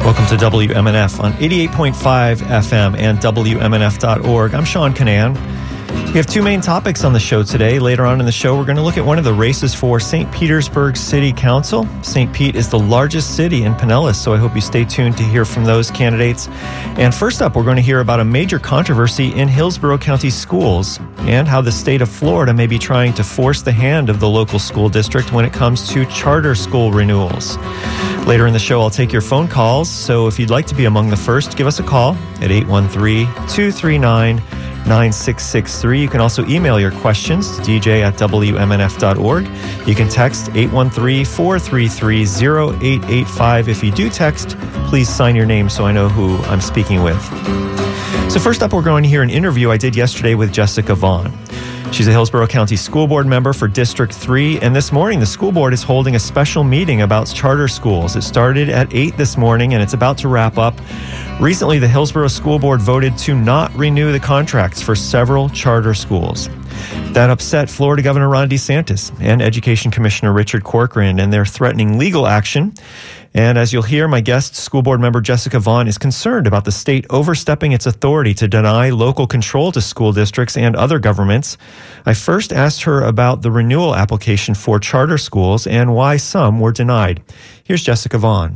Welcome to WMNF on 88.5 FM and WMNF.org. I'm Sean Canan. We have two main topics on the show today. Later on in the show, we're going to look at one of the races for St. Petersburg City Council. St. Pete is the largest city in Pinellas, so I hope you stay tuned to hear from those candidates. And first up, we're going to hear about a major controversy in Hillsborough County schools and how the state of Florida may be trying to force the hand of the local school district when it comes to charter school renewals. Later in the show, I'll take your phone calls, so if you'd like to be among the first, give us a call at 813-239-9663. You can also email your questions to dj@wmnf.org. You can text 813-433-0885. If you do text, please sign your name so I know who I'm speaking with. So first up, we're going to hear an interview I did yesterday with Jessica Vaughn. She's a Hillsborough County School Board member for District 3, and this morning the school board is holding a special meeting about charter schools. It started at 8 this morning, and it's about to wrap up. Recently, the Hillsborough School Board voted to not renew the contracts for several charter schools. That upset Florida Governor Ron DeSantis and Education Commissioner Richard Corcoran, and they're threatening legal action. And as you'll hear, my guest, school board member Jessica Vaughn, is concerned about the state overstepping its authority to deny local control to school districts and other governments. I first asked her about the renewal application for charter schools and why some were denied. Here's Jessica Vaughn.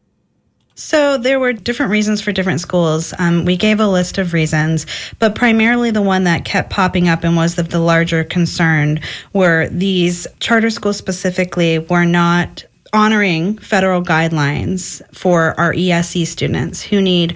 So there were different reasons for different schools. We gave a list of reasons, but primarily the one that kept popping up and was of the larger concern were these charter schools specifically were not honoring federal guidelines for our ESE students who need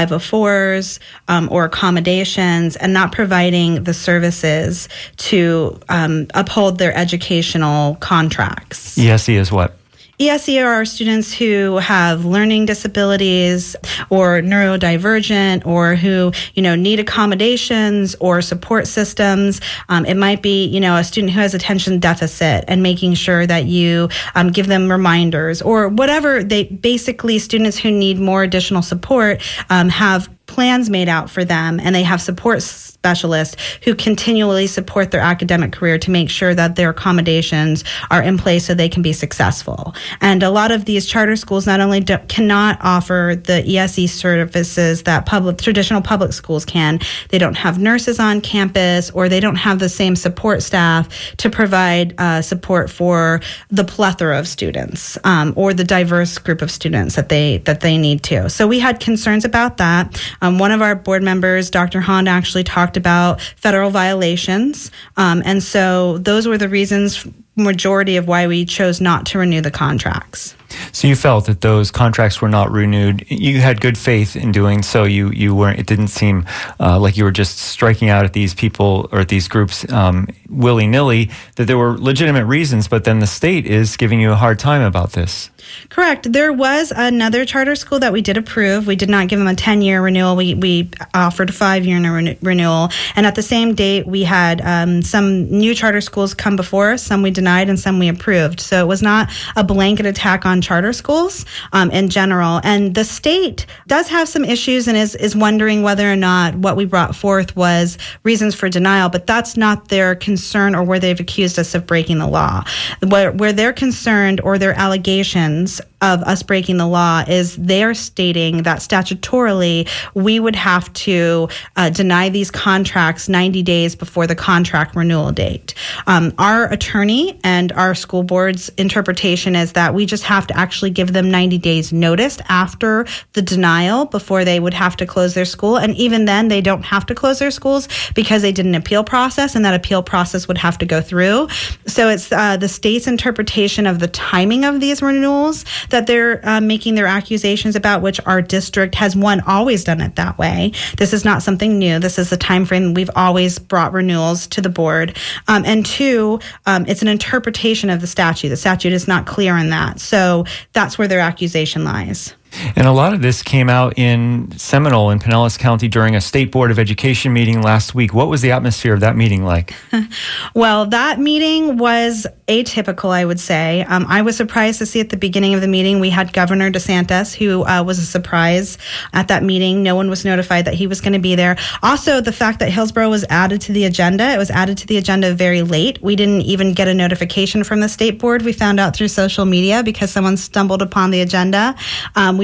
504s or accommodations and not providing the services to uphold their educational contracts. ESE is what? ESE are our students who have learning disabilities or neurodivergent or who, need accommodations or support systems. It might be, a student who has attention deficit and making sure that you give them reminders or whatever. Basically students who need more additional support have plans made out for them, and they have support specialists who continually support their academic career to make sure that their accommodations are in place so they can be successful. And a lot of these charter schools not only cannot offer the ESE services that traditional public schools can, they don't have nurses on campus, or they don't have the same support staff to provide support for the plethora of students or the diverse group of students that they need to. So we had concerns about that. One of our board members, Dr. Hahn, actually talked about federal violations. And so those were the reasons, majority of why we chose not to renew the contracts. So you felt that those contracts were not renewed. You had good faith in doing so. You weren't. It didn't seem like you were just striking out at these people or at these groups willy-nilly. That there were legitimate reasons, but then the state is giving you a hard time about this. Correct. There was another charter school that we did approve. We did not give them a 10-year renewal. We offered a 5-year renewal. And at the same date, we had some new charter schools come before us. Some we denied and some we approved. So it was not a blanket attack on charter schools in general. And the state does have some issues and is wondering whether or not what we brought forth was reasons for denial. But that's not their concern or where they've accused us of breaking the law. Where they're concerned or their allegations of us breaking the law is they're stating that statutorily we would have to deny these contracts 90 days before the contract renewal date. Our attorney and our school board's interpretation is that we just have to actually give them 90 days notice after the denial before they would have to close their school. And even then, they don't have to close their schools because they did an appeal process, and that appeal process would have to go through. So it's the state's interpretation of the timing of these renewals that they're making their accusations about, which our district has, one, always done it that way. This is not something new. This is the time frame we've always brought renewals to the board. And two, it's an interpretation of the statute. The statute is not clear in that. So that's where their accusation lies. And a lot of this came out in Seminole in Pinellas County during a State Board of Education meeting last week. What was the atmosphere of that meeting like? Well, that meeting was atypical, I would say. I was surprised to see at the beginning of the meeting we had Governor DeSantis, who was a surprise at that meeting. No one was notified that he was going to be there. Also, the fact that Hillsborough was added to the agenda, it was added to the agenda very late. We didn't even get a notification from the State Board. We found out through social media because someone stumbled upon the agenda. We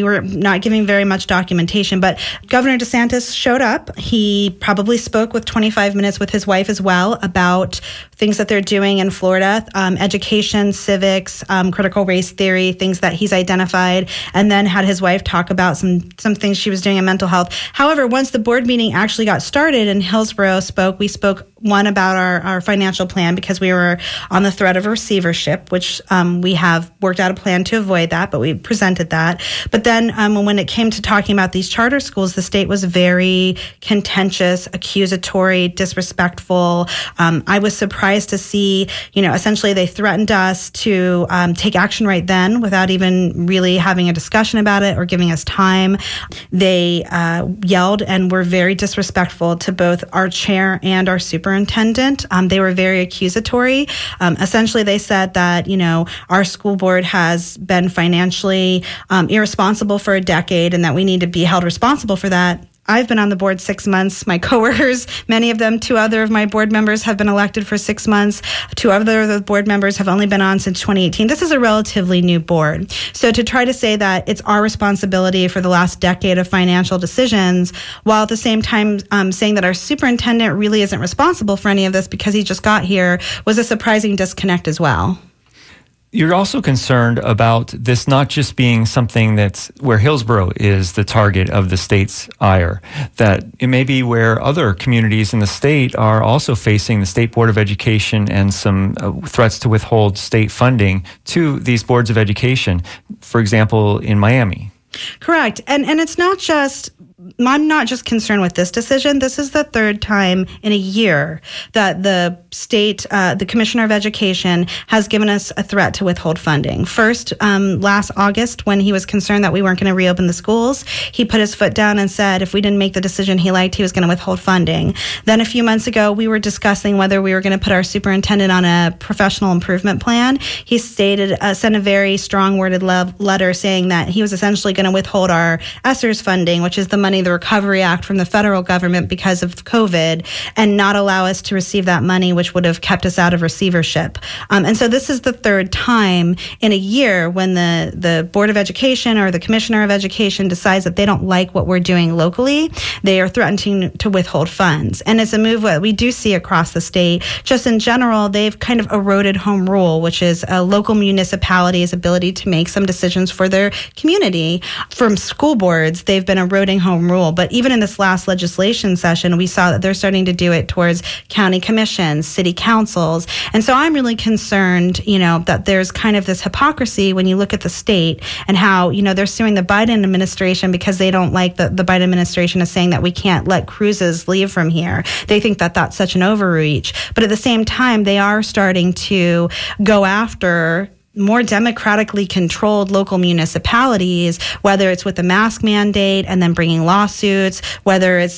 we were not giving very much documentation. But Governor DeSantis showed up. He probably spoke with 25 minutes with his wife as well about things that they're doing in Florida, education, civics, critical race theory, things that he's identified, and then had his wife talk about some things she was doing in mental health. However, once the board meeting actually got started and Hillsborough spoke, we spoke one about our financial plan because we were on the threat of receivership, which we have worked out a plan to avoid that, but we presented that. But then when it came to talking about these charter schools, the state was very contentious, accusatory, disrespectful. I was surprised to see, essentially they threatened us to take action right then without even really having a discussion about it or giving us time. They yelled and were very disrespectful to both our chair and our superintendent. They were very accusatory. Essentially, they said that, our school board has been financially irresponsible for a decade and that we need to be held responsible for that. I've been on the board 6 months. My coworkers, many of them, 2 other of my board members have been elected for 6 months. 2 other of the board members have only been on since 2018. This is a relatively new board. So to try to say that it's our responsibility for the last decade of financial decisions, while at the same time saying that our superintendent really isn't responsible for any of this because he just got here, was a surprising disconnect as well. You're also concerned about this not just being something that's where Hillsborough is the target of the state's ire, that it may be where other communities in the state are also facing the State Board of Education and some threats to withhold state funding to these boards of education, for example, in Miami. Correct. And it's not just, I'm not just concerned with this decision. This is the 3rd time in a year that the state, the Commissioner of Education has given us a threat to withhold funding. First, last August, when he was concerned that we weren't going to reopen the schools, he put his foot down and said if we didn't make the decision he liked, he was going to withhold funding. Then a few months ago, we were discussing whether we were going to put our superintendent on a professional improvement plan. He stated, sent a very strong worded letter saying that he was essentially going to withhold our ESSERS funding, which is the money, the Recovery Act from the federal government because of COVID, and not allow us to receive that money, which would have kept us out of receivership. And so this is the 3rd time in a year when the Board of Education or the Commissioner of Education decides that they don't like what we're doing locally, they are threatening to withhold funds. And it's a move that we do see across the state. Just in general, they've kind of eroded home rule, which is a local municipality's ability to make some decisions for their community. From school boards, they've been eroding home rule. But even in this last legislation session, we saw that they're starting to do it towards county commissions, city councils. And so I'm really concerned, that there's kind of this hypocrisy when you look at the state and how, they're suing the Biden administration because they don't like the Biden administration is saying that we can't let cruises leave from here. They think that that's such an overreach. But at the same time, they are starting to go after more democratically controlled local municipalities, whether it's with the mask mandate and then bringing lawsuits, whether it's,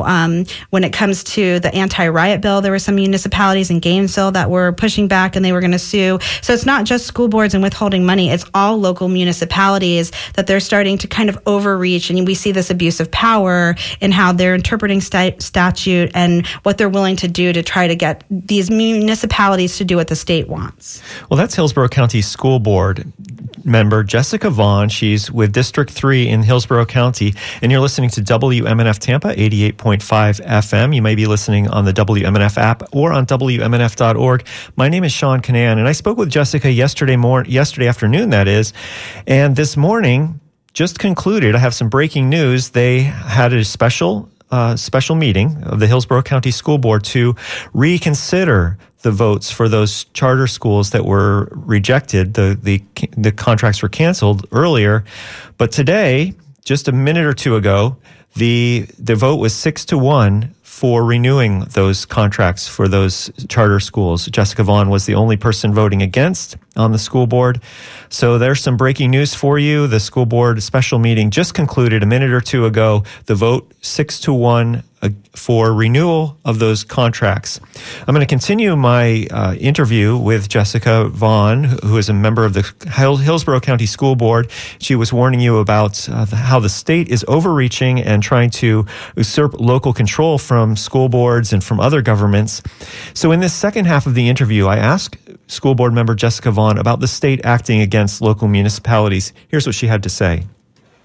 when it comes to the anti-riot bill, there were some municipalities in Gainesville that were pushing back and they were going to sue. So it's not just school boards and withholding money. It's all local municipalities that they're starting to kind of overreach. And we see this abuse of power in how they're interpreting statute and what they're willing to do to try to get these municipalities to do what the state wants. Well, that's Hillsborough County School Board member Jessica Vaughn. She's with District 3 in Hillsborough County, and you're listening to WMNF Tampa 88.5 FM. You may be listening on the WMNF app or on WMNF.org. My name is Sean Canan, and I spoke with Jessica yesterday afternoon, that is, and this morning just concluded. I have some breaking news. They had a special meeting of the Hillsborough County School Board to reconsider the votes for those charter schools that were rejected. The contracts were canceled earlier, but today, just a minute or two ago, the vote was 6-1 for renewing those contracts for those charter schools. Jessica Vaughn was the only person voting against on the school board. So there's some breaking news for you. The school board special meeting just concluded a minute or two ago. The vote 6-1 for renewal of those contracts. I'm going to continue my interview with Jessica Vaughn, who is a member of the Hillsborough County School Board. She was warning you about how the state is overreaching and trying to usurp local control from school boards and from other governments. So in this second half of the interview, I asked school board member Jessica Vaughn about the state acting against local municipalities. Here's what she had to say.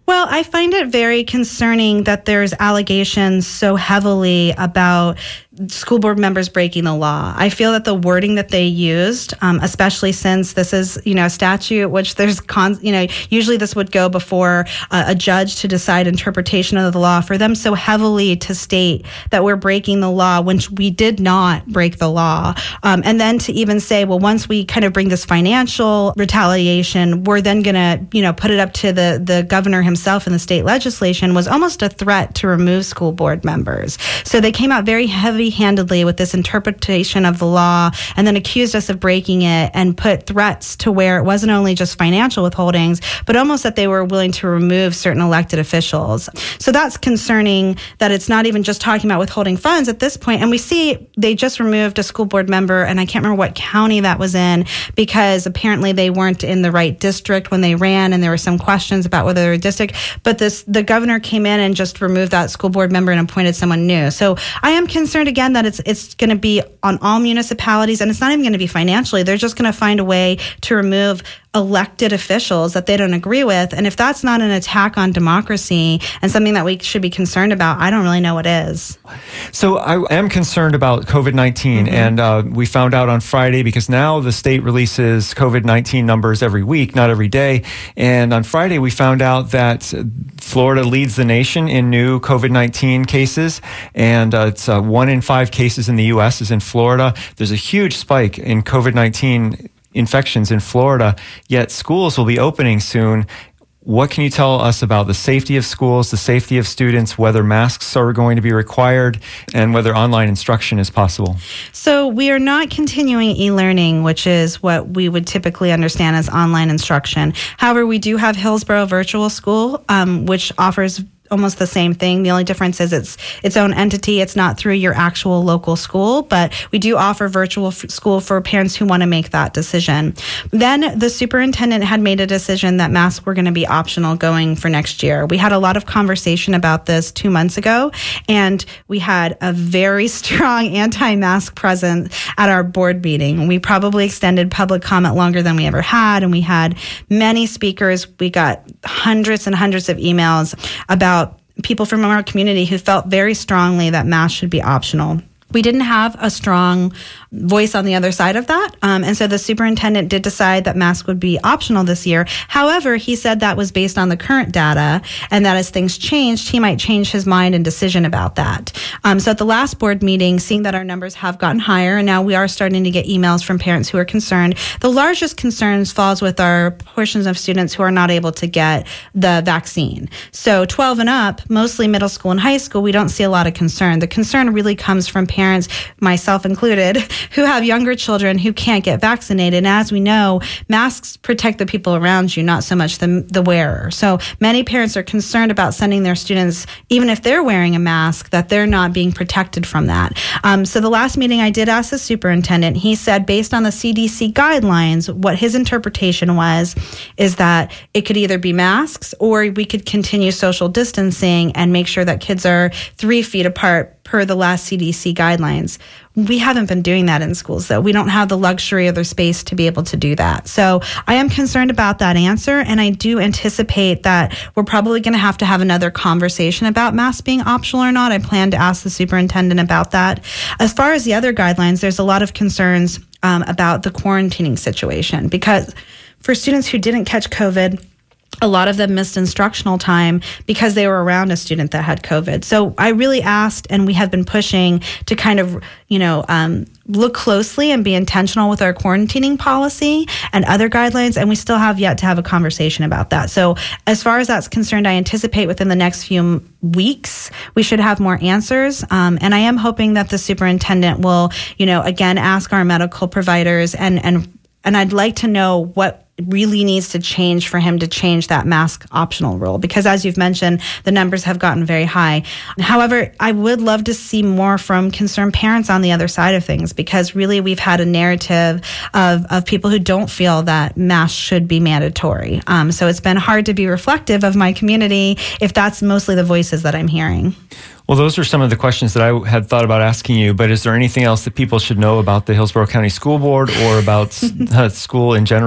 Well, I find it very concerning that there's allegations so heavily about school board members breaking the law. I feel that the wording that they used, especially since this is, a statute, which there's, usually this would go before a judge to decide interpretation of the law, for them so heavily to state that we're breaking the law when we did not break the law. And then to even say, well, once we kind of bring this financial retaliation, we're then going to, put it up to the governor himself and the state legislation, was almost a threat to remove school board members. So they came out very heavy-handedly with this interpretation of the law and then accused us of breaking it and put threats to where it wasn't only just financial withholdings, but almost that they were willing to remove certain elected officials. So that's concerning that it's not even just talking about withholding funds at this point. And we see they just removed a school board member, and I can't remember what county that was in, because apparently they weren't in the right district when they ran, and there were some questions about whether they were a district. But the governor came in and just removed that school board member and appointed someone new. So I am concerned again that it's going to be on all municipalities, and it's not even going to be financially. They're just going to find a way to remove elected officials that they don't agree with. And if that's not an attack on democracy and something that we should be concerned about, I don't really know what is. So I am concerned about COVID-19. And we found out on Friday, because now the state releases COVID-19 numbers every week, not every day. And on Friday, we found out that Florida leads the nation in new COVID-19 cases. And it's 1 in 5 cases in the U.S. is in Florida. There's a huge spike in COVID-19 infections in Florida, yet schools will be opening soon. What can you tell us about the safety of schools, the safety of students, whether masks are going to be required, and whether online instruction is possible? So we are not continuing e-learning, which is what we would typically understand as online instruction. However, we do have Hillsborough Virtual School, which offers almost the same thing. The only difference is it's its own entity. It's not through your actual local school, but we do offer virtual school for parents who want to make that decision. Then the superintendent had made a decision that masks were going to be optional going for next year. We had a lot of conversation about this 2 months ago, and we had a very strong anti-mask presence at our board meeting. We probably extended public comment longer than we ever had, and we had many speakers. We got hundreds and hundreds of emails about people from our community who felt very strongly that masks should be optional. We didn't have a strong voice on the other side of that. And so the superintendent did decide that masks would be optional this year. However, he said that was based on the current data, and that as things changed, he might change his mind and decision about that. So at the last board meeting, seeing that our numbers have gotten higher, and now we are starting to get emails from parents who are concerned. The largest concerns falls with our portions of students who are not able to get the vaccine. So 12 and up, mostly middle school and high school, we don't see a lot of concern. The concern really comes from parents, myself included, who have younger children who can't get vaccinated. And as we know, masks protect the people around you, not so much the wearer. So many parents are concerned about sending their students, even if they're wearing a mask, that they're not being protected from that. So the last meeting I did ask the superintendent, he said based on the CDC guidelines, what his interpretation was is that it could either be masks or we could continue social distancing and make sure that kids are 3 feet apart per the last CDC guidelines. We haven't been doing that in schools, though. We don't have the luxury or the space to be able to do that. So I am concerned about that answer, and I do anticipate that we're probably going to have another conversation about masks being optional or not. I plan to ask the superintendent about that. As far as the other guidelines, there's a lot of concerns about the quarantining situation, because for students who didn't catch COVID, a lot of them missed instructional time because they were around a student that had COVID. So I really asked, and we have been pushing to kind of, look closely and be intentional with our quarantining policy and other guidelines, and we still have yet to have a conversation about that. So as far as that's concerned, I anticipate within the next few weeks, we should have more answers. And I am hoping that the superintendent will, again, ask our medical providers, and I'd like to know what really needs to change for him to change that mask optional rule, because as you've mentioned, the numbers have gotten very high. However, I would love to see more from concerned parents on the other side of things, because really we've had a narrative of people who don't feel that masks should be mandatory. So it's been hard to be reflective of my community if that's mostly the voices that I'm hearing. Well, those are some of the questions that I had thought about asking you, but is there anything else that people should know about the Hillsborough County School Board or about school in general?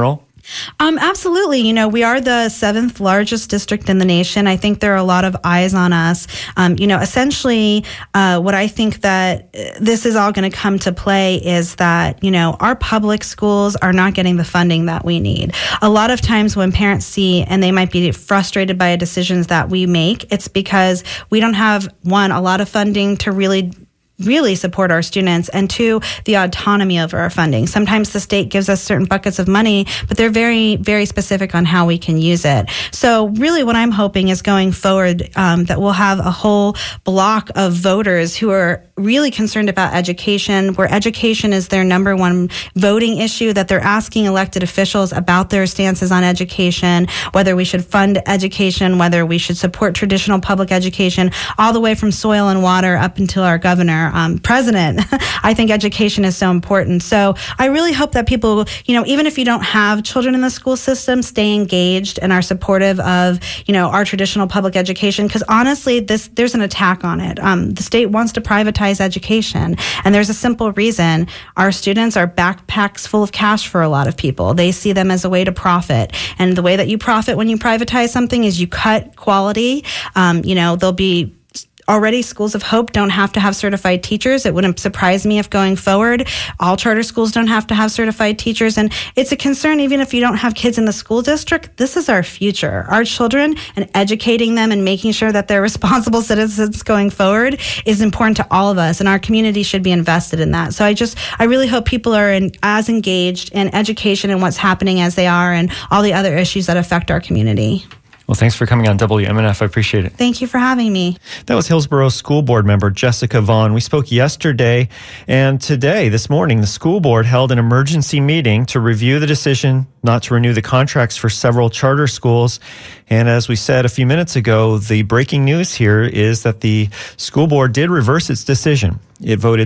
Absolutely. We are the 7th largest district in the nation. I think there are a lot of eyes on us. Essentially, what I think that this is all going to come to play is that, our public schools are not getting the funding that we need. A lot of times when parents see, and they might be frustrated by decisions that we make, it's because we don't have, one, a lot of funding to really support our students, and 2, the autonomy over our funding. Sometimes the state gives us certain buckets of money, but they're very, very specific on how we can use it. So really what I'm hoping is going forward that we'll have a whole block of voters who are really concerned about education, where education is their number one voting issue, that they're asking elected officials about their stances on education, whether we should fund education, whether we should support traditional public education, all the way from soil and water up until our governor, president. I think education is so important. So I really hope that people, even if you don't have children in the school system, stay engaged and are supportive of, our traditional public education. Because honestly, there's an attack on it. The state wants to privatize education. And there's a simple reason. Our students are backpacks full of cash for a lot of people. They see them as a way to profit. And the way that you profit when you privatize something is you cut quality. There'll be already schools of hope don't have to have certified teachers. It wouldn't surprise me if going forward, all charter schools don't have to have certified teachers. And it's a concern, even if you don't have kids in the school district, this is our future. Our children, and educating them and making sure that they're responsible citizens going forward is important to all of us. And our community should be invested in that. So I really hope people are as engaged in education and what's happening as they are, and all the other issues that affect our community. Well, thanks for coming on WMNF. I appreciate it. Thank you for having me. That was Hillsborough School Board member Jessica Vaughn. We spoke yesterday, and today, this morning, the school board held an emergency meeting to review the decision not to renew the contracts for several charter schools. And as we said a few minutes ago, the breaking news here is that the school board did reverse its decision. It voted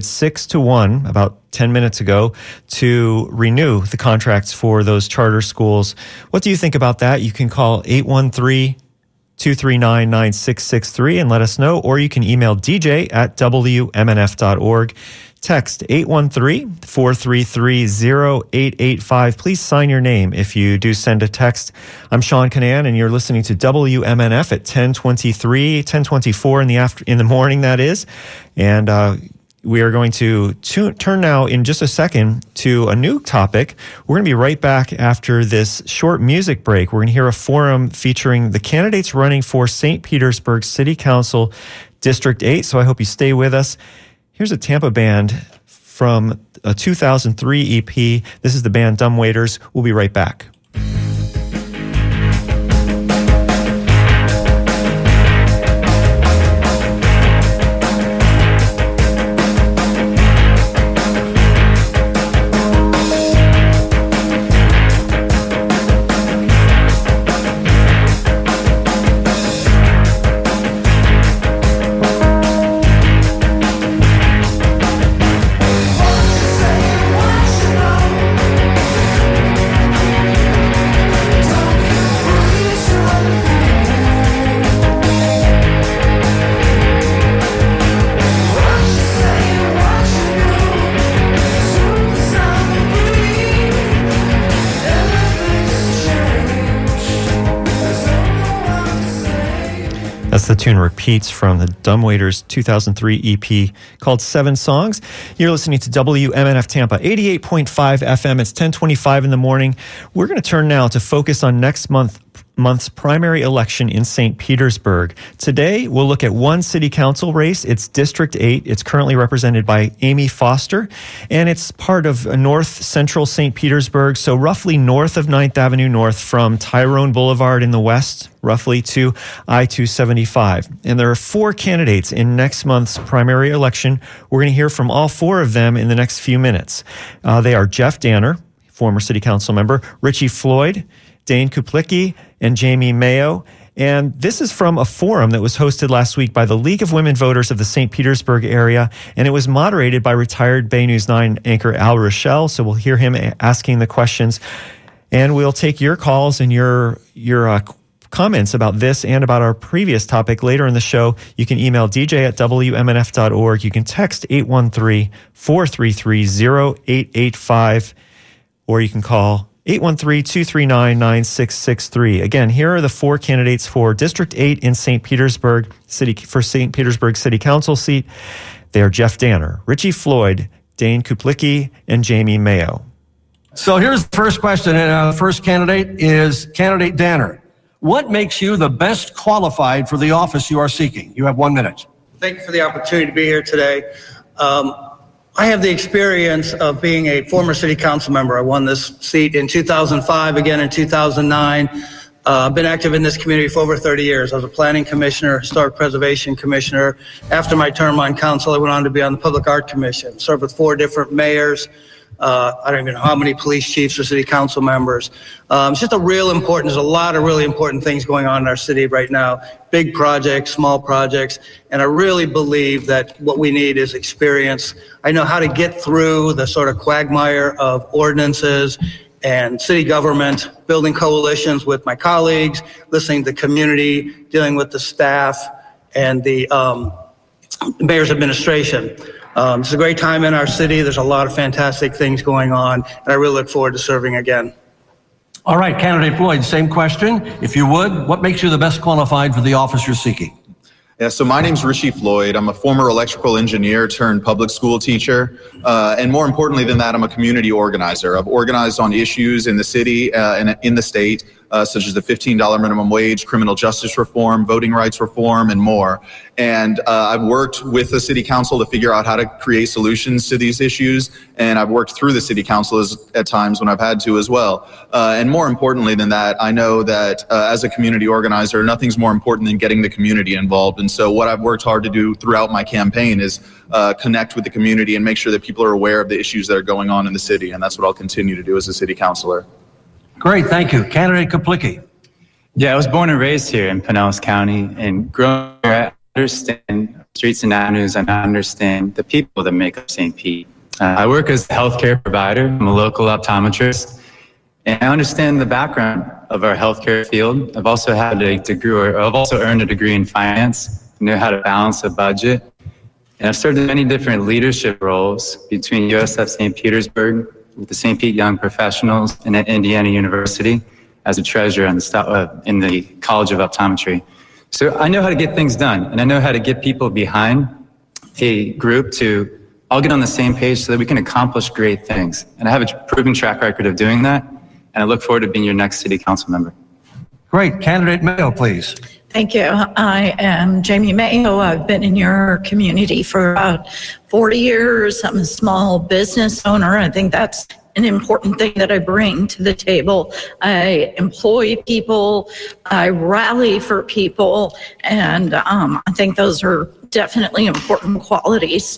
6-1 about 10 minutes ago to renew the contracts for those charter schools. What do you think about that? You can call 813-239-9663 and let us know, or you can email dj@wmnf.org. Text 813-433-0885. Please sign your name if you do send a text. I'm Sean Canan, and you're listening to WMNF at 10:24 in the morning, that is. And we are going to turn now in just a second to a new topic. We're going to be right back after this short music break. We're going to hear a forum featuring the candidates running for St. Petersburg City Council District 8. So I hope you stay with us. Here's a Tampa band from a 2003 EP. This is the band Dumbwaiters. We'll be right back. That's the tune Repeats from the Dumbwaiters 2003 EP called 7 Songs. You're listening to WMNF Tampa, 88.5 FM. It's 10:25 in the morning. We're going to turn now to focus on next month's primary election in St. Petersburg. Today, we'll look at one city council race. It's District 8. It's currently represented by Amy Foster, and it's part of north central St. Petersburg, so roughly north of 9th Avenue North from Tyrone Boulevard in the west, roughly to I-275. And there are 4 candidates in next month's primary election. We're going to hear from all 4 of them in the next few minutes. They are Jeff Danner, former city council member, Richie Floyd, Dane Kuplicki, and Jamie Mayo. And this is from a forum that was hosted last week by the League of Women Voters of the St. Petersburg area, and it was moderated by retired Bay News 9 anchor Al Rochelle, so we'll hear him asking the questions. And we'll take your calls and your comments about this and about our previous topic later in the show. You can email dj@wmnf.org. You can text 813-433-0885, or you can call 813-239-9663. Again, here are the 4 candidates for District 8 in St. Petersburg City Council seat. They are Jeff Danner, Richie Floyd, Dane Kuplicki, and Jamie Mayo. So here's the first question. The first candidate is candidate Danner. What makes you the best qualified for the office you are seeking? You have 1 minute. Thank you for the opportunity to be here today. I have the experience of being a former city council member. I won this seat in 2005, again in 2009. I've been active in this community for over 30 years. I was a planning commissioner, historic preservation commissioner. After my term on council, I went on to be on the public art commission, served with 4 different mayors. I don't even know how many police chiefs or city council members. It's just there's a lot of really important things going on in our city right now. Big projects, small projects, and I really believe that what we need is experience. I know how to get through the sort of quagmire of ordinances and city government, building coalitions with my colleagues, listening to the community, dealing with the staff and the mayor's administration. It's a great time in our city. There's a lot of fantastic things going on, and I really look forward to serving again. All right, candidate Floyd, same question. If you would, what makes you the best qualified for the office you're seeking? Yeah, so my name's Richie Floyd. I'm a former electrical engineer turned public school teacher. And more importantly than that, I'm a community organizer. I've organized on issues in the city and in the state, such as the $15 minimum wage, criminal justice reform, voting rights reform, and more. And I've worked with the city council to figure out how to create solutions to these issues. And I've worked through the city council at times when I've had to as well. And more importantly than that, I know that as a community organizer, nothing's more important than getting the community involved. And so what I've worked hard to do throughout my campaign is connect with the community and make sure that people are aware of the issues that are going on in the city. And that's what I'll continue to do as a city councilor. Great, thank you. Candidate Kuplicki. Yeah, I was born and raised here in Pinellas County, and growing up, I understand streets and avenues, and I understand the people that make up St. Pete. I work as a healthcare provider. I'm a local optometrist, and I understand the background of our healthcare field. I've also had a degree, or I've also earned a degree in finance. I know how to balance a budget, and I've served in many different leadership roles between USF St. Petersburg, with the St. Pete Young Professionals, and at Indiana University as a treasurer in the College of Optometry. So I know how to get things done, and I know how to get people behind a group to all get on the same page so that we can accomplish great things. And I have a proven track record of doing that, and I look forward to being your next city council member. Great. Candidate Mayo, please. Thank you. I am Jamie Mayo. I've been in your community for about 40 years. I'm a small business owner. I think that's an important thing that I bring to the table. I employ people, I rally for people, and I think those are definitely important qualities.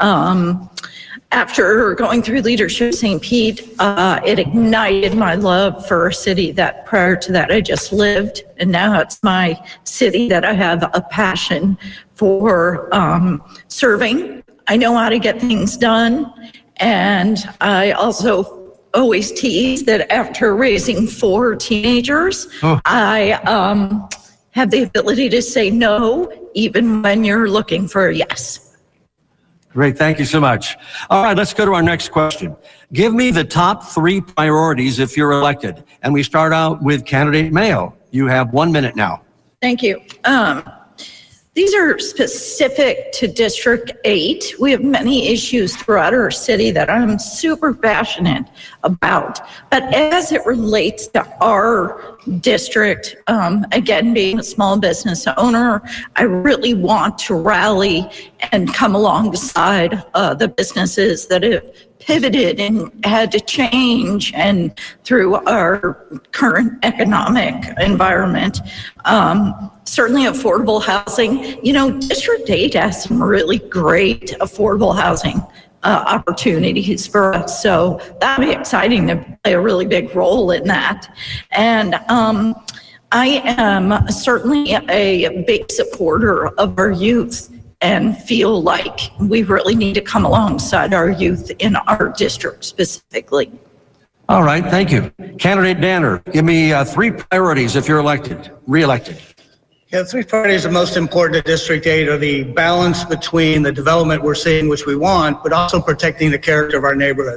After going through leadership St. Pete, it ignited my love for a city that prior to that I just lived, and now it's my city that I have a passion for serving. I know how to get things done, and I also always tease that after raising 4 teenagers, I have the ability to say no even when you're looking for a yes. Great, thank you so much. All right, let's go to our next question. Give me the top 3 priorities if you're elected. And we start out with candidate Mayo. You have 1 minute now. Thank you. These are specific to District 8. We have many issues throughout our city that I'm super passionate about. But as it relates to our district, again, being a small business owner, I really want to rally and come alongside the businesses that have pivoted and had to change, and through our current economic environment. Certainly affordable housing. You know, District 8 has some really great affordable housing opportunities for us. So that'd be exciting to play a really big role in that. And I am certainly a big supporter of our youth, and feel like we really need to come alongside our youth in our district specifically. All right, thank you. Candidate Danner, give me 3 priorities if you're re-elected. Yeah, the 3 priorities that are most important to District 8 are the balance between the development we're seeing, which we want, but also protecting the character of our neighborhoods.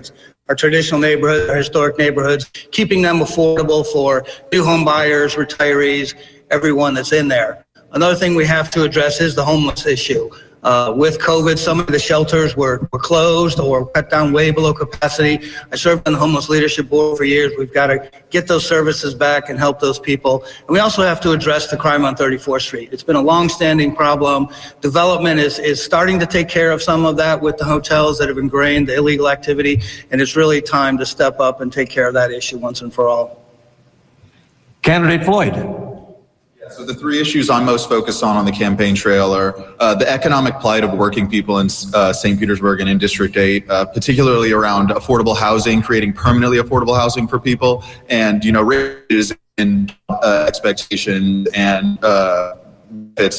our traditional neighborhoods, our historic neighborhoods, keeping them affordable for new home buyers, retirees, everyone that's in there. Another thing we have to address is the homeless issue. With COVID, some of the shelters were closed or cut down way below capacity. I served on the Homeless Leadership Board for years. We've got to get those services back and help those people. And we also have to address the crime on 34th Street. It's been a long-standing problem. Development is starting to take care of some of that with the hotels that have ingrained the illegal activity, and it's really time to step up and take care of that issue once and for all. Candidate Floyd. So the three issues I'm most focused on the campaign trail are the economic plight of working people in St. Petersburg and in District 8, particularly around affordable housing, creating permanently affordable housing for people, and, raises in expectation and it's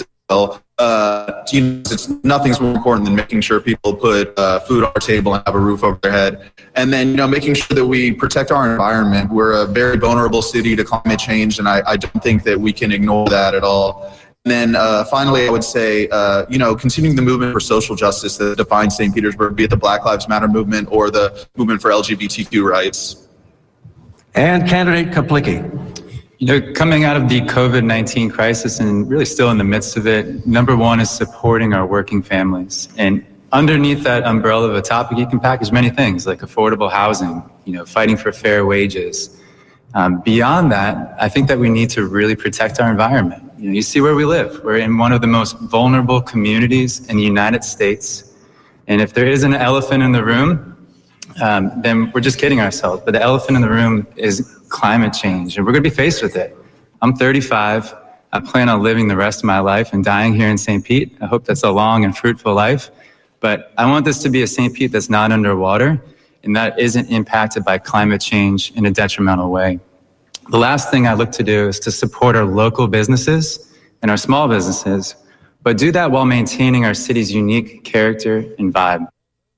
nothing's more important than making sure people put food on their table and have a roof over their head. And then, making sure that we protect our environment. We're a very vulnerable city to climate change, and I don't think that we can ignore that at all. And then finally, I would say, continuing the movement for social justice that defines St. Petersburg, be it the Black Lives Matter movement or the movement for LGBTQ rights. And candidate Kaplicki. Coming out of the COVID-19 crisis and really still in the midst of it, number one is supporting our working families. And underneath that umbrella of a topic, you can package many things like affordable housing, fighting for fair wages. Beyond that, I think that we need to really protect our environment. You see where we live. We're in one of the most vulnerable communities in the United States. And if there is an elephant in the room, then we're just kidding ourselves. But the elephant in the room is climate change, and we're going to be faced with it. I'm 35. I plan on living the rest of my life and dying here in St. Pete. I hope that's a long and fruitful life. But I want this to be a St. Pete that's not underwater and that isn't impacted by climate change in a detrimental way. The last thing I look to do is to support our local businesses and our small businesses, but do that while maintaining our city's unique character and vibe.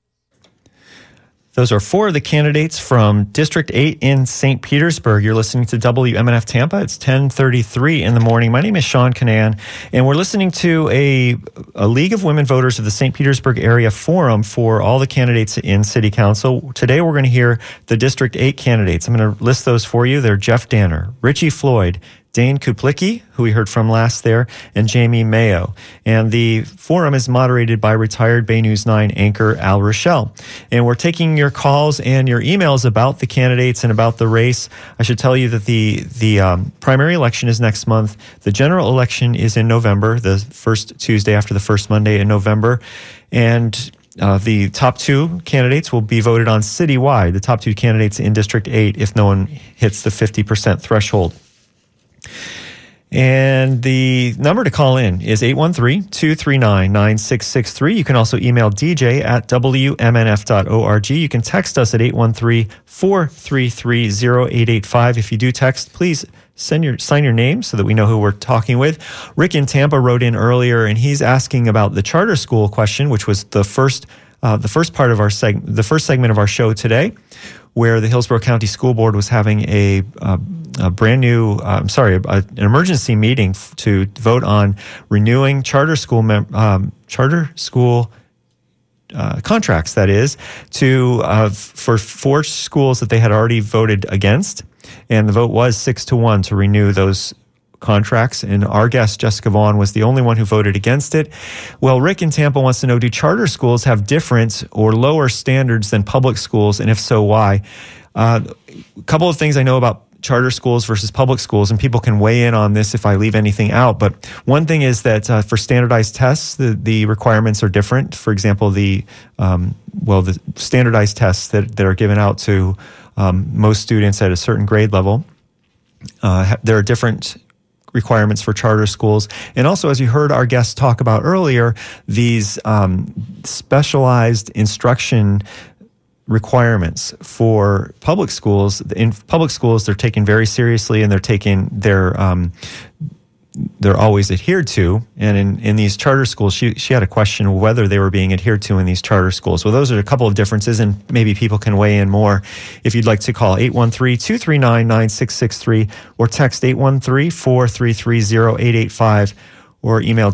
Those are four of the candidates from District 8 in St. Petersburg. You're listening to WMNF Tampa. It's 10:33 in the morning. My name is Sean Canan, and we're listening to a League of Women Voters of the St. Petersburg Area Forum for all the candidates in City Council. Today we're going to hear the District 8 candidates. I'm going to list those for you. They're Jeff Danner, Richie Floyd, Dane Kuplicki, who we heard from last there, and Jamie Mayo. And the forum is moderated by retired Bay News 9 anchor Al Rochelle. And we're taking your calls and your emails about the candidates and about the race. I should tell you that the primary election is next month. The general election is in November, the first Tuesday after the first Monday in November. And the top two candidates will be voted on citywide, the top two candidates in District 8, if no one hits the 50% threshold. And the number to call in is 813-239-9663. You can also email DJ at WMNF.org. You can text us at 813-433-0885. If you do text, please sign your name so that we know who we're talking with. Rick in Tampa wrote in earlier, and he's asking about the charter school question, which was the first part of the first segment of our show today, where the Hillsborough County School Board was having a brand new, an emergency meeting to vote on renewing charter school contracts. That is for 4 schools that they had already voted against, and the vote was 6-1 to renew those contracts, and our guest, Jessica Vaughn, was the only one who voted against it. Well, Rick in Tampa wants to know, do charter schools have different or lower standards than public schools, and if so, why? A couple of things I know about charter schools versus public schools, and people can weigh in on this if I leave anything out, but one thing is that for standardized tests, the requirements are different. For example, the standardized tests that are given out to most students at a certain grade level, there are different requirements for charter schools. And also, as you heard our guest talk about earlier, these specialized instruction requirements for public schools. In public schools, they're taken very seriously, and they're always adhered to. And in these charter schools, she had a question whether they were being adhered to in these charter schools. Well, those are a couple of differences, and maybe people can weigh in more. If you'd like to call 813-239-9663 or text 813-433-0885, or email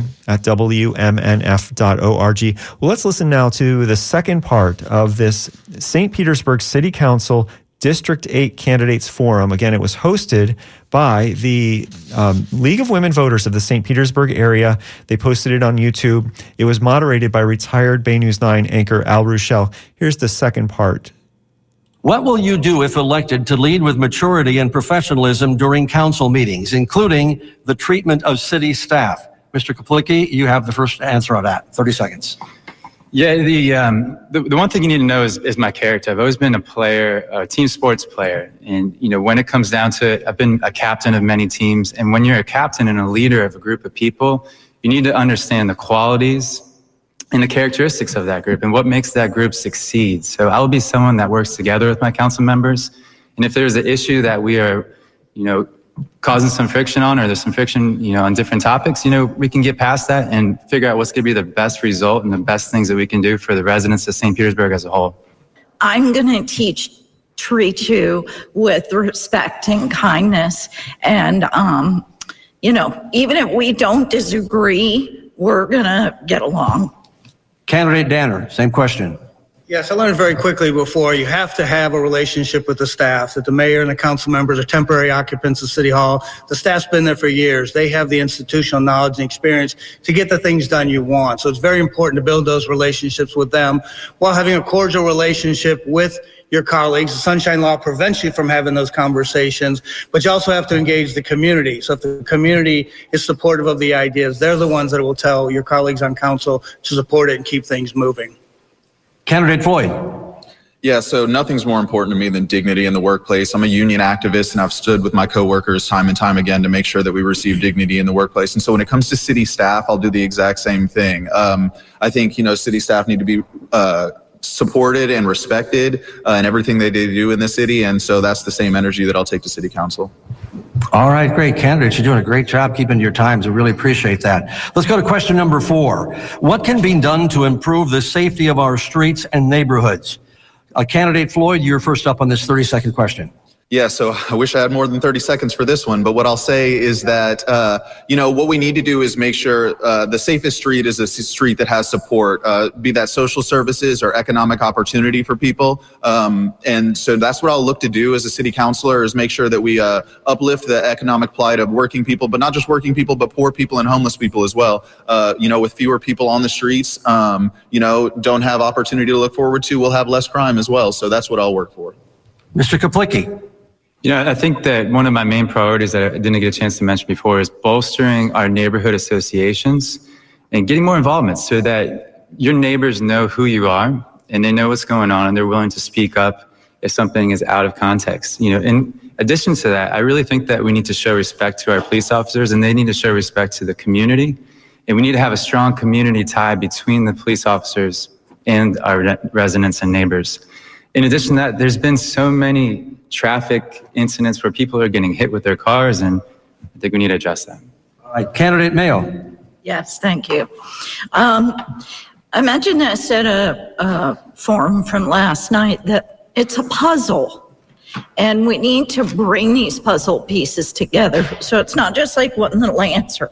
dj@wmnf.org. Well, let's listen now to the second part of this St. Petersburg City Council District 8 Candidates Forum. Again, it was hosted by the League of Women Voters of the St. Petersburg area. They posted it on YouTube. It was moderated by retired Bay News 9 anchor Al Ruschel. Here's the second part. What will you do if elected to lead with maturity and professionalism during council meetings, including the treatment of city staff? Mr. Kaplicki, you have the first answer on that. 30 seconds. Yeah, the one thing you need to know is my character. I've always been a player, a team sports player. And, when it comes down to it, I've been a captain of many teams. And when you're a captain and a leader of a group of people, you need to understand the qualities and the characteristics of that group and what makes that group succeed. So I'll be someone that works together with my council members. And if there's an issue that we are, causing some friction on, or there's some friction, on different topics, we can get past that and figure out what's going to be the best result and the best things that we can do for the residents of St. Petersburg as a whole. I'm going to treat you with respect and kindness. And, even if we don't disagree, we're going to get along. Candidate Danner, same question. Yes, I learned very quickly before, you have to have a relationship with the staff, that the mayor and the council members are temporary occupants of City Hall. The staff's been there for years. They have the institutional knowledge and experience to get the things done you want. So it's very important to build those relationships with them while having a cordial relationship with your colleagues. The Sunshine Law prevents you from having those conversations, but you also have to engage the community. So if the community is supportive of the ideas, they're the ones that will tell your colleagues on council to support it and keep things moving. Candidate Floyd. Yeah, so nothing's more important to me than dignity in the workplace. I'm a union activist, and I've stood with my coworkers time and time again to make sure that we receive dignity in the workplace. And so when it comes to city staff, I'll do the exact same thing. I think, city staff need to be supported and respected in everything they do in the city. And so that's the same energy that I'll take to city council. All right, great candidates. You're doing a great job keeping to your times. I really appreciate that. Let's go to question number 4. What can be done to improve the safety of our streets and neighborhoods? Candidate Floyd, you're first up on this 30-second question. Yeah, so I wish I had more than 30 seconds for this one, but what I'll say is that, what we need to do is make sure the safest street is a street that has support, be that social services or economic opportunity for people. And so that's what I'll look to do as a city councilor, is make sure that we uplift the economic plight of working people, but not just working people, but poor people and homeless people as well. With fewer people on the streets, don't have opportunity to look forward to, we'll have less crime as well. So that's what I'll work for. Mr. Kaplicki. I think that one of my main priorities that I didn't get a chance to mention before is bolstering our neighborhood associations and getting more involvement so that your neighbors know who you are and they know what's going on and they're willing to speak up if something is out of context. In addition to that, I really think that we need to show respect to our police officers and they need to show respect to the community. And we need to have a strong community tie between the police officers and our residents and neighbors. In addition to that, there's been so many traffic incidents where people are getting hit with their cars, and I think we need to address that. All right, Candidate Mayo. Yes, thank you. Imagine this at a forum from last night, that it's a puzzle, and we need to bring these puzzle pieces together. So it's not just like one little answer.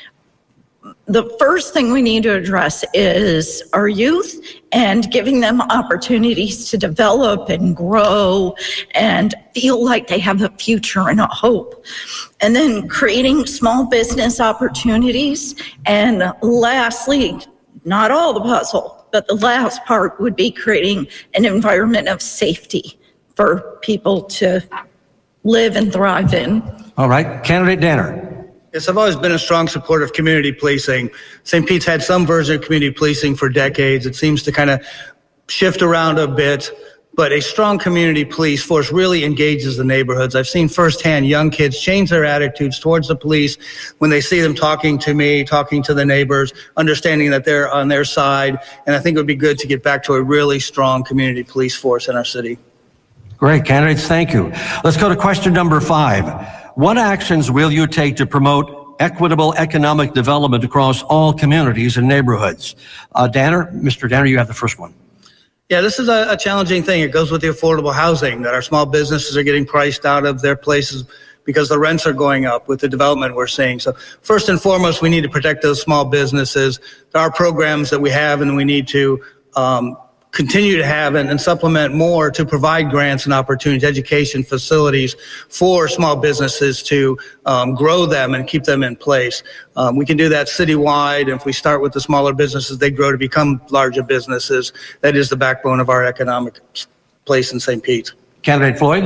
The first thing we need to address is our youth and giving them opportunities to develop and grow and feel like they have a future and a hope. And then creating small business opportunities. And lastly, not all the puzzle, but the last part would be creating an environment of safety for people to live and thrive in. All right, Candidate Danner. Yes, I've always been a strong supporter of community policing. St. Pete's had some version of community policing for decades. It seems to kind of shift around a bit, but a strong community police force really engages the neighborhoods. I've seen firsthand young kids change their attitudes towards the police when they see them talking to me, talking to the neighbors, understanding that they're on their side. And I think it would be good to get back to a really strong community police force in our city. Great, candidates, thank you. Let's go to question number 5. What actions will you take to promote equitable economic development across all communities and neighborhoods? Mr. Danner, you have the first one. Yeah, this is a challenging thing. It goes with the affordable housing, that our small businesses are getting priced out of their places because the rents are going up with the development we're seeing. So first and foremost, we need to protect those small businesses. There are programs that we have, and we need to continue to have and supplement more to provide grants and opportunities, education facilities for small businesses to grow them and keep them in place. We can do that citywide. And if we start with the smaller businesses, they grow to become larger businesses. That is the backbone of our economic place in St. Pete. Candidate Floyd?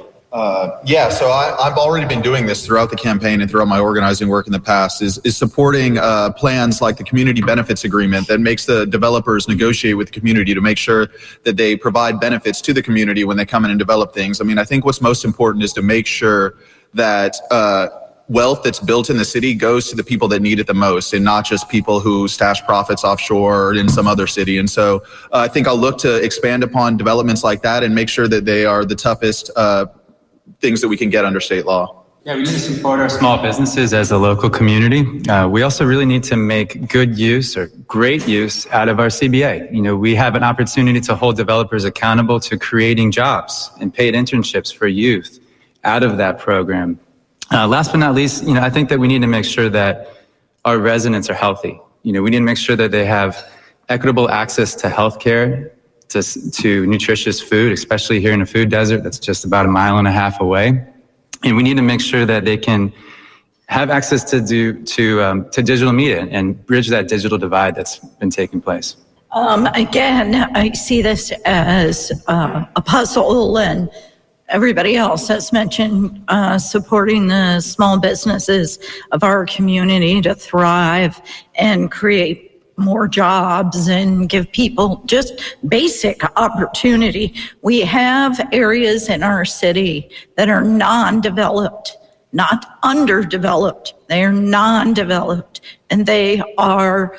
So I've already been doing this throughout the campaign and throughout my organizing work in the past is supporting plans like the Community Benefits Agreement that makes the developers negotiate with the community to make sure that they provide benefits to the community when they come in and develop things. I mean, I think what's most important is to make sure that wealth that's built in the city goes to the people that need it the most and not just people who stash profits offshore or in some other city. And so I think I'll look to expand upon developments like that and make sure that they are the toughest things that we can get under state law. Yeah, we need to support our small businesses as a local community. We also really need to make good use or great use out of our CBA. You know, we have an opportunity to hold developers accountable to creating jobs and paid internships for youth out of that program. Last but not least, you know, I think that we need to make sure that our residents are healthy. You know, we need to make sure that they have equitable access to healthcare, to nutritious food, especially here in a food desert that's just about 1.5 miles away. And we need to make sure that they can have access to digital media and bridge that digital divide that's been taking place. Again, I see this as a puzzle, and everybody else has mentioned supporting the small businesses of our community to thrive and create more jobs and give people just basic opportunity. We have areas in our city that are non-developed, not underdeveloped. They are non-developed, and they are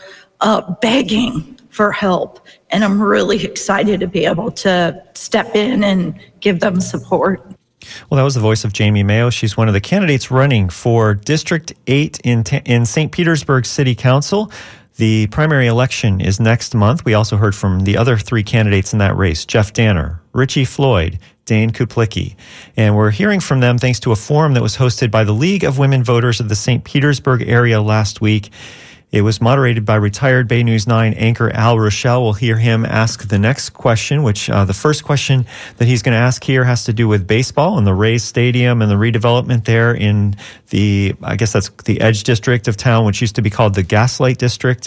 begging for help. And I'm really excited to be able to step in and give them support. Well, that was the voice of Jamie Mayo. She's one of the candidates running for District 8 in St. Petersburg City Council. The primary election is next month. We also heard from the other 3 candidates in that race, Jeff Danner, Richie Floyd, Dane Kuplicki. And we're hearing from them thanks to a forum that was hosted by the League of Women Voters of the St. Petersburg area last week. It was moderated by retired Bay News 9 anchor Al Rochelle. We'll hear him ask the next question, which the first question that he's going to ask here has to do with baseball and the Rays Stadium and the redevelopment there in I guess that's the Edge District of town, which used to be called the Gaslight District.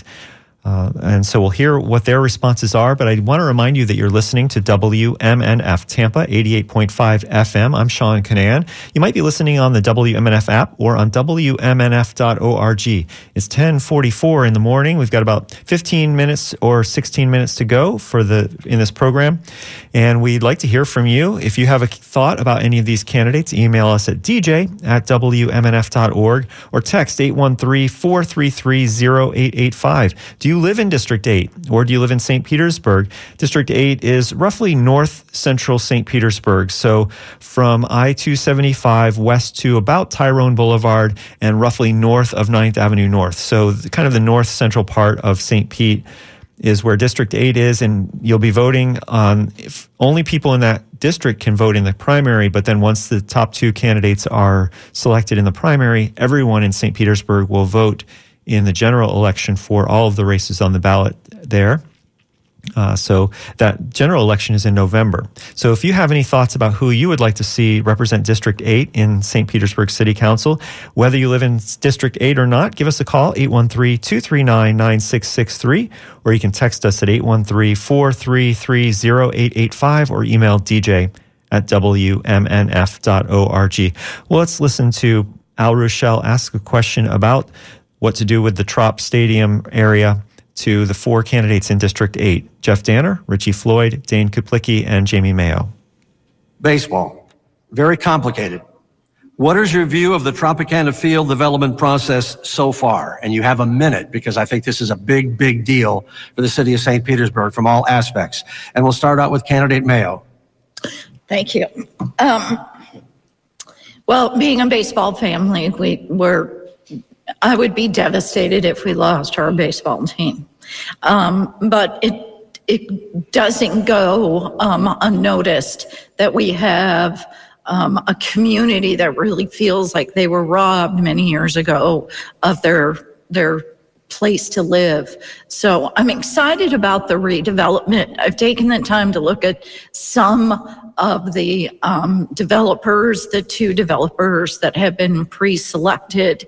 And so we'll hear what their responses are, but I want to remind you that you're listening to WMNF Tampa 88.5 FM. I'm Sean Canan. You might be listening on the WMNF app or on WMNF.org. It's 10:44 in the morning. We've got about 15 minutes or 16 minutes to go in this program. And we'd like to hear from you. If you have a thought about any of these candidates, email us at dj@WMNF.org or text 813-433-0885. Do you live in District 8 or do you live in St. Petersburg? District 8 is roughly north central St. Petersburg. So from I-275 west to about Tyrone Boulevard and roughly north of 9th Avenue North. So kind of the north central part of St. Pete is where District 8 is, and you'll be voting on only people in that district can vote in the primary, but then once the top 2 candidates are selected in the primary, everyone in St. Petersburg will vote in the general election for all of the races on the ballot there. So that general election is in November. So if you have any thoughts about who you would like to see represent District 8 in St. Petersburg City Council, whether you live in District 8 or not, give us a call, 813-239-9663, or you can text us at 813-433-0885 or email dj@wmnf.org. Well, let's listen to Al Rochelle ask a question about what to do with the Trop Stadium area to the 4 candidates in District 8, Jeff Danner, Richie Floyd, Dane Kuplicki, and Jamie Mayo. Baseball, very complicated. What is your view of the Tropicana Field development process so far? And you have a minute because I think this is a big, big deal for the city of St. Petersburg from all aspects. And we'll start out with candidate Mayo. Thank you. Well, being a baseball family, I would be devastated if we lost our baseball team. But it doesn't go unnoticed that we have a community that really feels like they were robbed many years ago of their place to live. So I'm excited about the redevelopment. I've taken the time to look at some of the developers, the 2 developers that have been pre-selected.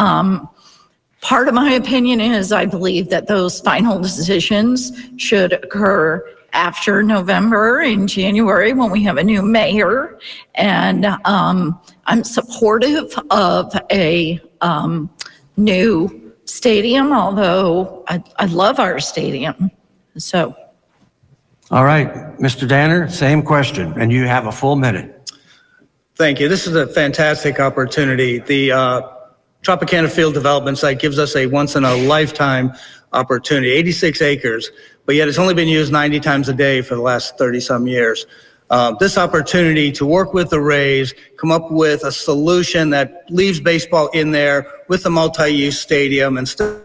Part of my opinion is I believe that those final decisions should occur after November and January when we have a new mayor. And I'm supportive of a new stadium, although I love our stadium. So. All right, Mr. Danner, same question, and you have a full minute. Thank you. This is a fantastic opportunity. The Tropicana Field development site gives us a once-in-a-lifetime opportunity, 86 acres, but yet it's only been used 90 times a day for the last 30-some years. This opportunity to work with the Rays, come up with a solution that leaves baseball in there with a multi-use stadium and still.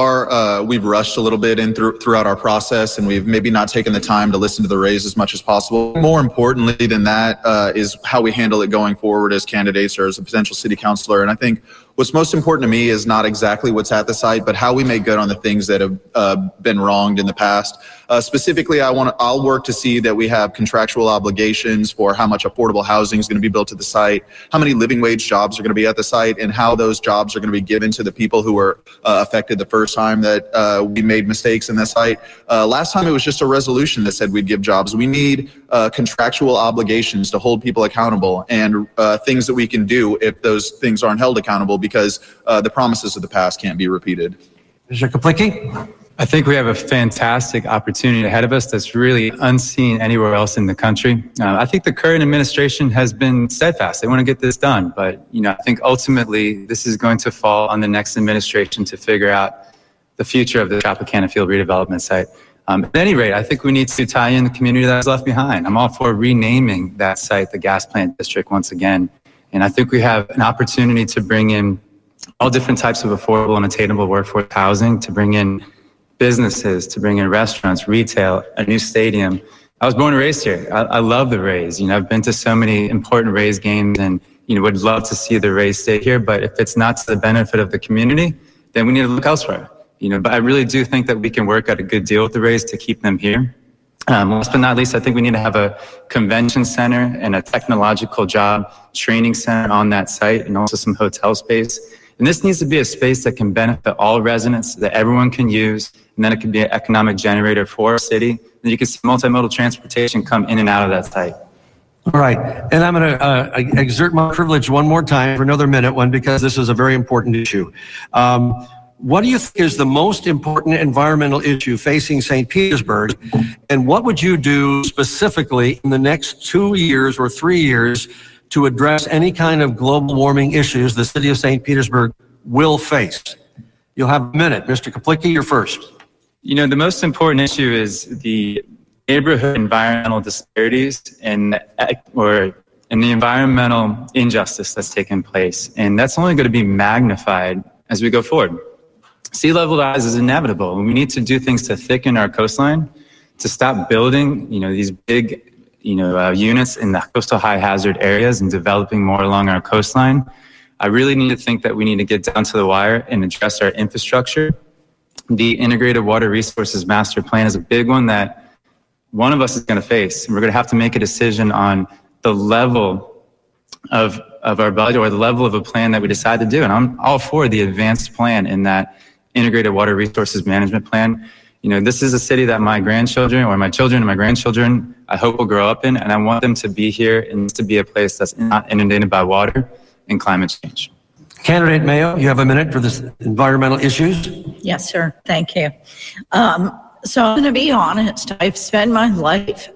We've rushed a little bit throughout our process, and we've maybe not taken the time to listen to the Rays as much as possible. More importantly than that is how we handle it going forward as candidates or as a potential city councilor. And I think what's most important to me is not exactly what's at the site, but how we make good on the things that have been wronged in the past. Specifically, I'll work to see that we have contractual obligations for how much affordable housing is going to be built at the site, how many living wage jobs are going to be at the site, and how those jobs are going to be given to the people who were affected the first time that we made mistakes in the site. Last time it was just a resolution that said we'd give jobs. We need contractual obligations to hold people accountable and things that we can do if those things aren't held accountable, because the promises of the past can't be repeated. Mr. Kaplicki? I think we have a fantastic opportunity ahead of us that's really unseen anywhere else in the country. I think the current administration has been steadfast. They want to get this done, but I think ultimately this is going to fall on the next administration to figure out the future of the Tropicana Field redevelopment site. At any rate, I think we need to tie in the community that was left behind. I'm all for renaming that site the Gas Plant District once again. And I think we have an opportunity to bring in all different types of affordable and attainable workforce housing, to bring in businesses, to bring in restaurants, retail, a new stadium. I was born and raised here. I love the Rays. I've been to so many important Rays games and, would love to see the Rays stay here. But if it's not to the benefit of the community, then we need to look elsewhere. But I really do think that we can work out a good deal with the Rays to keep them here. Last but not least, I think we need to have a convention center and a technological job training center on that site, and also some hotel space. And this needs to be a space that can benefit all residents, that everyone can use, and then it can be an economic generator for our city. And you can see multimodal transportation come in and out of that site. All right, and I'm going to exert my privilege one more time for another minute, because this is a very important issue. What do you think is the most important environmental issue facing St. Petersburg, and what would you do specifically in the next 2 years or 3 years to address any kind of global warming issues the city of St. Petersburg will face? You'll have a minute. Mr. Kaplicki, you're first. The most important issue is the neighborhood environmental disparities and the environmental injustice that's taken place. And that's only going to be magnified as we go forward. Sea level rise is inevitable, and we need to do things to thicken our coastline, to stop building, these big, units in the coastal high hazard areas and developing more along our coastline. I really need to think that we need to get down to the wire and address our infrastructure. The Integrated Water Resources Master Plan is a big one that one of us is going to face, and we're going to have to make a decision on the level of our budget, or the level of a plan that we decide to do. And I'm all for the advanced plan in that Integrated Water Resources Management Plan. This is a city that my grandchildren, or my children and my grandchildren, I hope will grow up in, and I want them to be here and to be a place that's not inundated by water and climate change. Candidate Mayo, you have a minute for this environmental issues. Yes, sir. Thank you. So I'm going to be honest. I've spent my life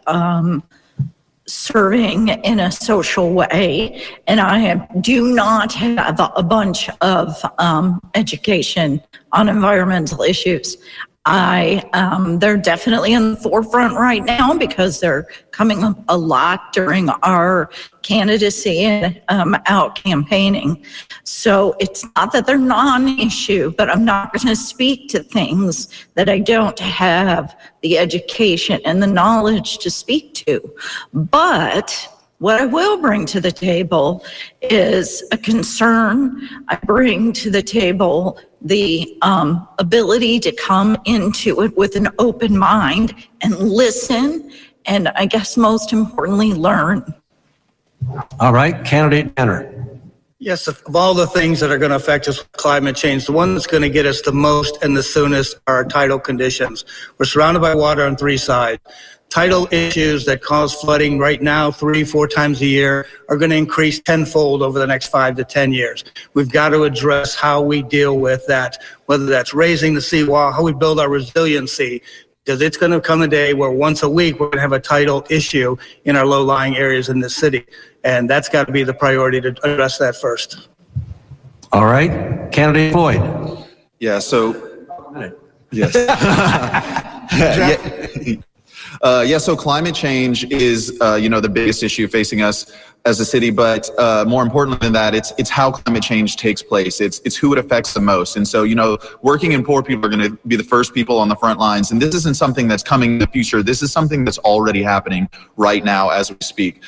serving in a social way, and I do not have a bunch of education on environmental issues. They're definitely in the forefront right now because they're coming up a lot during our candidacy and out campaigning. So it's not that they're non-issue, but I'm not going to speak to things that I don't have the education and the knowledge to speak to. But What I will bring to the table is a concern. I bring to the table the ability to come into it with an open mind and listen, and I guess most importantly, learn. All right, Candidate Danner. Yes, of all the things that are going to affect us with climate change, the one that's going to get us the most and the soonest are our tidal conditions. We're surrounded by water on three sides. Tidal issues that cause flooding right now 3-4 times a year are going to increase tenfold over the next 5 to 10 years. We've got to address how we deal with that, whether that's raising the seawall, how we build our resiliency, because it's going to come a day where once a week we're going to have a tidal issue in our low-lying areas in the city. And that's got to be the priority to address that first. All right, Candidate Floyd. Yeah, so, yes. So climate change is, the biggest issue facing us as a city, but more importantly than that, it's how climate change takes place. It's who it affects the most. And so, working and poor people are going to be the first people on the front lines. And this isn't something that's coming in the future. This is something that's already happening right now as we speak.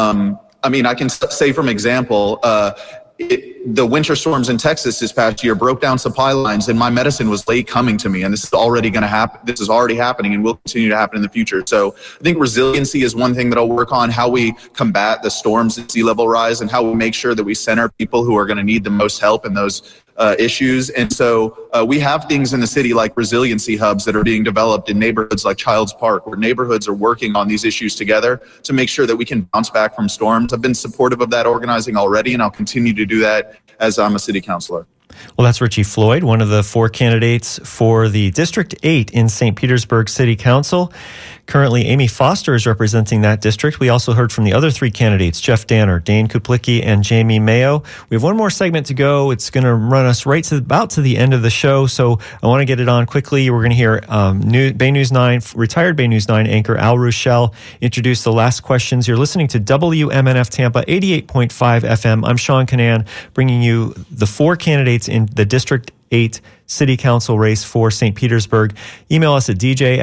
I can say from example, the winter storms in Texas this past year broke down supply lines, and my medicine was late coming to me. And this is already going to happen. This is already happening and will continue to happen in the future. So I think resiliency is one thing that I'll work on, how we combat the storms and sea level rise, and how we make sure that we center people who are going to need the most help in those issues. And so we have things in the city like resiliency hubs that are being developed in neighborhoods like Childs Park, where neighborhoods are working on these issues together to make sure that we can bounce back from storms. I've been supportive of that organizing already, and I'll continue to do that as I'm a city councilor. Well, that's Richie Floyd, one of the 4 candidates for the District 8 in St. Petersburg City Council. Currently, Amy Foster is representing that district. We also heard from the other 3 candidates, Jeff Danner, Dane Kuplicki, and Jamie Mayo. We have one more segment to go. It's going to run us right to about to the end of the show, so I want to get it on quickly. We're going to hear Bay News 9, retired Bay News 9 anchor Al Ruschel introduce the last questions. You're listening to WMNF Tampa 88.5 FM. I'm Sean Canan, bringing you the 4 candidates in the District 8 City Council race for St. Petersburg. Email us at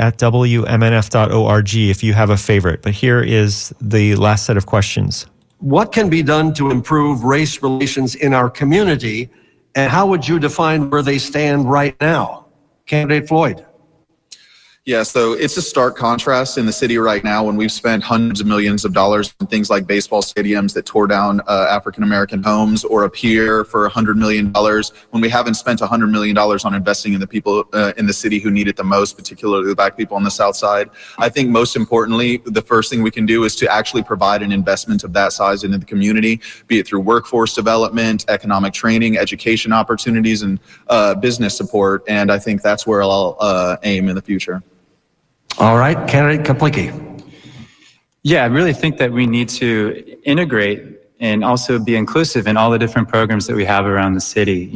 dj@wmnf.org if you have a favorite. But here is the last set of questions. What can be done to improve race relations in our community, and how would you define where they stand right now? Candidate Floyd. Yeah, so it's a stark contrast in the city right now when we've spent hundreds of millions of dollars on things like baseball stadiums that tore down African-American homes, or a pier for $100 million, when we haven't spent $100 million on investing in the people in the city who need it the most, particularly the Black people on the South Side. I think most importantly, the first thing we can do is to actually provide an investment of that size into the community, be it through workforce development, economic training, education opportunities, and business support. And I think that's where I'll aim in the future. All right, Candidate Kuplicki. Yeah, I really think that we need to integrate and also be inclusive in all the different programs that we have around the city.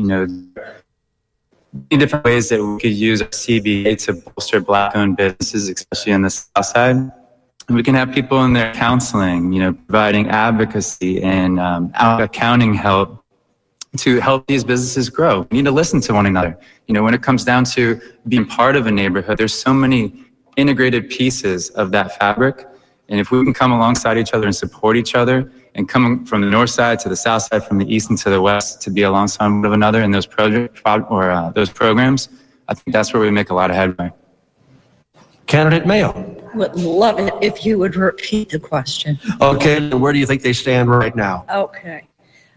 Different ways that we could use our CBA to bolster Black-owned businesses, especially on the South Side. And we can have people in there counseling, providing advocacy and accounting help to help these businesses grow. We need to listen to one another. When it comes down to being part of a neighborhood, there's so many integrated pieces of that fabric. And if we can come alongside each other and support each other, and come from the north side to the south side, from the east and to the west, to be alongside one another in those those programs, I think that's where we make a lot of headway. Candidate Mayo. Would love it if you would repeat the question. Okay, where do you think they stand right now? Okay.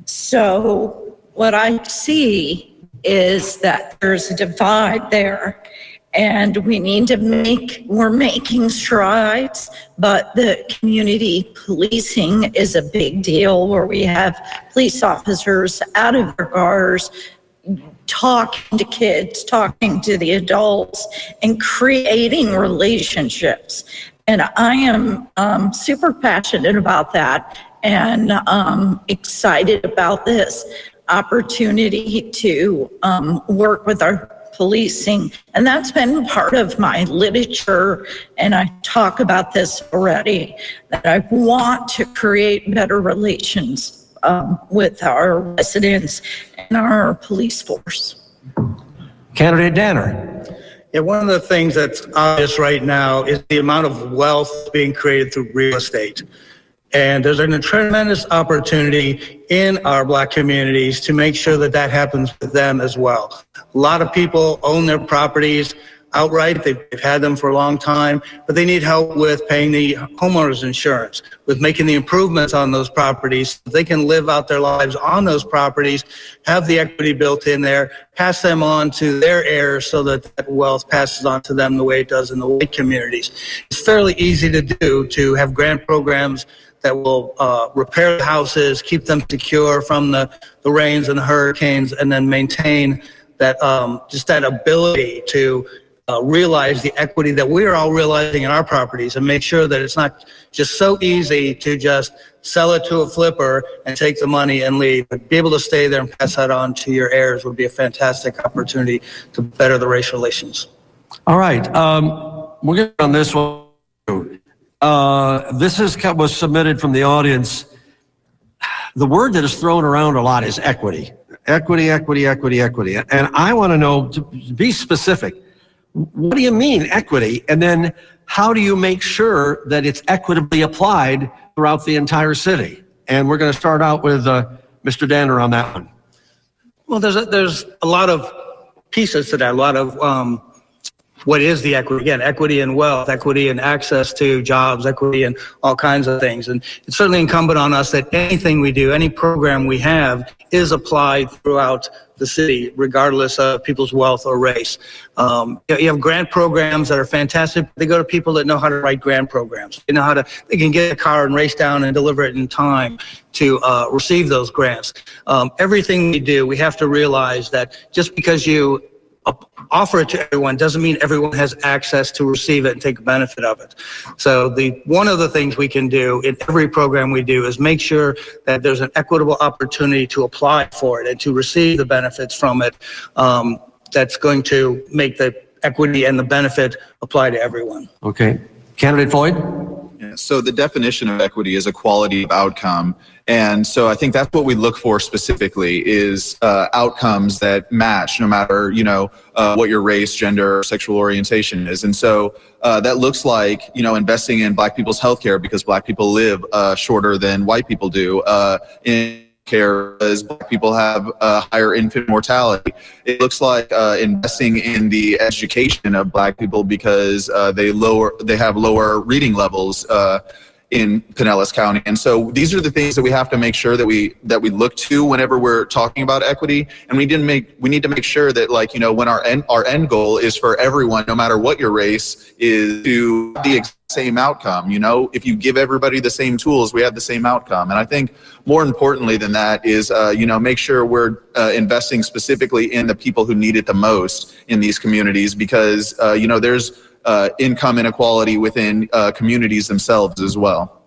So what I see is that there's a divide there. And we need to we're making strides, but the community policing is a big deal, where we have police officers out of their cars, talking to kids, talking to the adults, and creating relationships. And I am super passionate about that, and excited about this opportunity to work with our policing. And that's been part of my literature, and I talk about this already, that I want to create better relations with our residents and our police force. Candidate Danner. Yeah, one of the things that's obvious right now is the amount of wealth being created through real estate. And there's a tremendous opportunity in our Black communities to make sure that that happens with them as well. A lot of people own their properties outright. They've had them for a long time, but they need help with paying the homeowner's insurance, with making the improvements on those properties so they can live out their lives on those properties, have the equity built in there, pass them on to their heirs so that that wealth passes on to them the way it does in the white communities. It's fairly easy to do, to have grant programs that will repair the houses, keep them secure from the rains and the hurricanes, and then maintain that just that ability to realize the equity that we're all realizing in our properties, and make sure that it's not just so easy to just sell it to a flipper and take the money and leave. But be able to stay there and pass that on to your heirs would be a fantastic opportunity to better the race relations. All right. We're going to on this one. This was submitted from the audience. The word that is thrown around a lot is equity. Equity. And I want to know, to be specific, what do you mean equity? And then how do you make sure that it's equitably applied throughout the entire city? And we're going to start out with Mr. Danner on that one. Well, there's a lot of pieces to that, a lot of what is the equity? Again, equity in wealth, equity in access to jobs, equity in all kinds of things. And it's certainly incumbent on us that anything we do, any program we have, is applied throughout the city, regardless of people's wealth or race. You have grant programs that are fantastic. They go to people that know how to write grant programs. They know they can get a car and race down and deliver it in time to receive those grants. Everything we do, we have to realize that just because you offer it to everyone doesn't mean everyone has access to receive it and take benefit of it. So one of the things we can do in every program we do is make sure that there's an equitable opportunity to apply for it and to receive the benefits from it. That's going to make the equity and the benefit apply to everyone. Okay. Candidate Floyd? Yeah, so the definition of equity is equality of outcome. And so I think that's what we look for specifically is outcomes that match no matter, what your race, gender, or sexual orientation is. And so that looks like, investing in Black people's healthcare because Black people live shorter than white people do. In care as Black people have higher infant mortality. It looks like investing in the education of Black people because they have lower reading levels in Pinellas County. And so these are the things that we have to make sure that we look to whenever we're talking about equity. And we need to make sure that when our end goal is for everyone, no matter what your race is, to the exact same outcome. If you give everybody the same tools, we have the same outcome. And I think more importantly than that is, make sure we're investing specifically in the people who need it the most in these communities because, there's income inequality within communities themselves as well.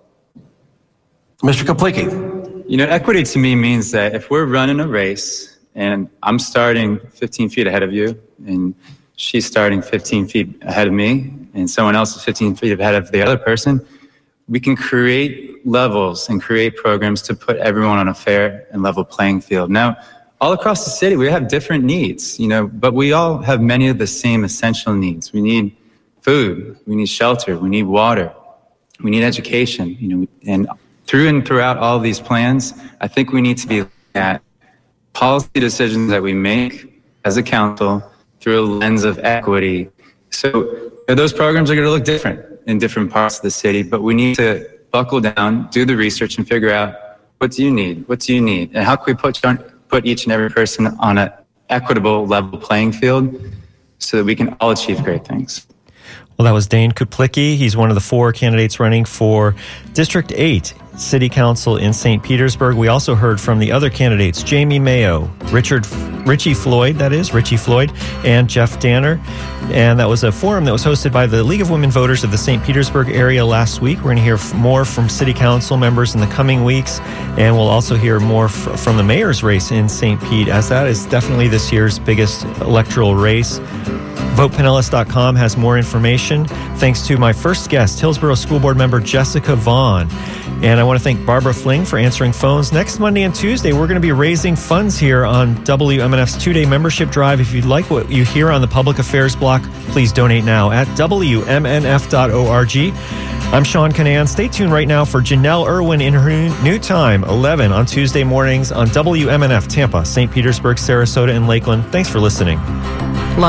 Mr. Kaplicki. Equity to me means that if we're running a race and I'm starting 15 feet ahead of you and she's starting 15 feet ahead of me and someone else is 15 feet ahead of the other person, we can create levels and create programs to put everyone on a fair and level playing field. Now, all across the city, we have different needs, but we all have many of the same essential needs. We need food, we need shelter, we need water, we need education, and throughout all these plans, I think we need to be looking at policy decisions that we make as a council through a lens of equity. So those programs are going to look different in different parts of the city, but we need to buckle down, do the research, and figure out what do you need, and how can we put each and every person on an equitable level playing field so that we can all achieve great things. Well, that was Dane Kuplicki. He's one of the 4 candidates running for District 8 City Council in St. Petersburg. We also heard from the other candidates, Jamie Mayo, Richie Floyd, and Jeff Danner. And that was a forum that was hosted by the League of Women Voters of the St. Petersburg area last week. We're going to hear more from City Council members in the coming weeks, and we'll also hear more from the mayor's race in St. Pete, as that is definitely this year's biggest electoral race. VotePinellas.com has more information. Thanks to my first guest, Hillsborough School Board member Jessica Vaughn. And I want to thank Barbara Fling for answering phones. Next Monday and Tuesday, we're going to be raising funds here on WMNF's 2-day membership drive. If you'd like what you hear on the Public Affairs block, please donate now at WMNF.org. I'm Sean Canan. Stay tuned right now for Janelle Irwin in her new time, 11 on Tuesday mornings on WMNF Tampa, St. Petersburg, Sarasota, and Lakeland. Thanks for listening.